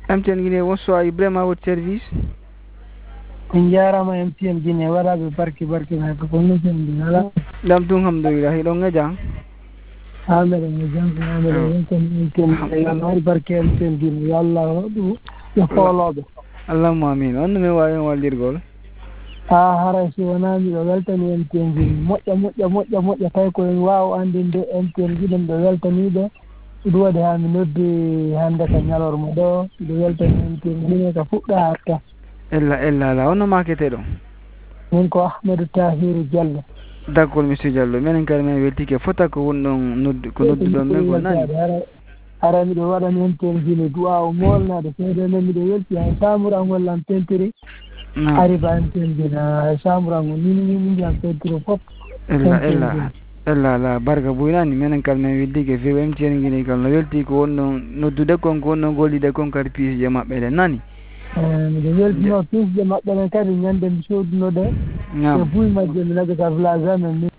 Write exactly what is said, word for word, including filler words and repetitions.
M T N Guinée, bonsoir, Ibrahima à votre service. On jarama M T N Guinée waɗaɓe barki barki hay ko konnoten ala Lam tum hamdoulillah hiɗon ŋeja ameɗen e janko ameɗen wonten M T N Guinée Allah waɗi barki M T N Guinée yo Allah waɗu yo hooloɓe allahumma amin on no min wawi on wallirgol ha haray so wona miɗo weltani M T N Guinée moƴƴa moƴƴa moƴƴa moƴƴa tawi koyen wawa andinde M T N Guinée mbiɗo weltaniɓe ɗum waɗi ha mi noddi hande ka ñalorma ɗo mbiɗo weltani M T N Guinée ko fuɗɗa hatta ella ella ala onno makete ɗo min ko Ahmadou Tahiru Diallo d' accord monsieur Diallo minen kadi min weltike fota ko wonɗon noddu ko nodduɗon men ko nani ara miɗo waɗani M T N Guinée duwa o molnade seeɗe men miɗo welti hay samourang gollam pentiri arriba M T N Guinée hay samourang o nini nini ndiyam pentiri fof ella ella ella ala barka boynani minen kadi min weldike fewi M T N Guinée kam no welti ko wonɗon noddude kon ko wonɗon gollide kon kadi piisje maɓɓe ɗe nani miɗo weltino piisje maɓɓe ɗen kadi ñande mi soduno ɗe e buy majje mi naga ka village amen